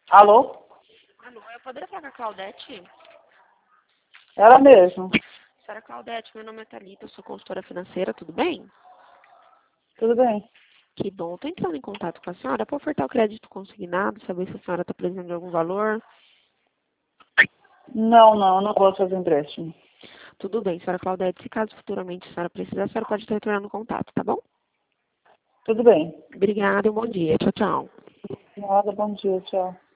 Alô? Alô, eu poderia falar com a Claudete? Ela mesmo. Senhora Claudete, meu nome é Thalita, eu sou consultora financeira, tudo bem? Tudo bem? Que bom, estou entrando em contato com a senhora para ofertar o crédito consignado, saber se a senhora está precisando de algum valor. Não, eu não posso fazer empréstimo. Tudo bem, senhora Claudete, se caso futuramente a senhora precisar, a senhora pode estar retornando o contato, tá bom? Tudo bem. Obrigada e um bom dia. Tchau, tchau. Nada, bom dia, tchau.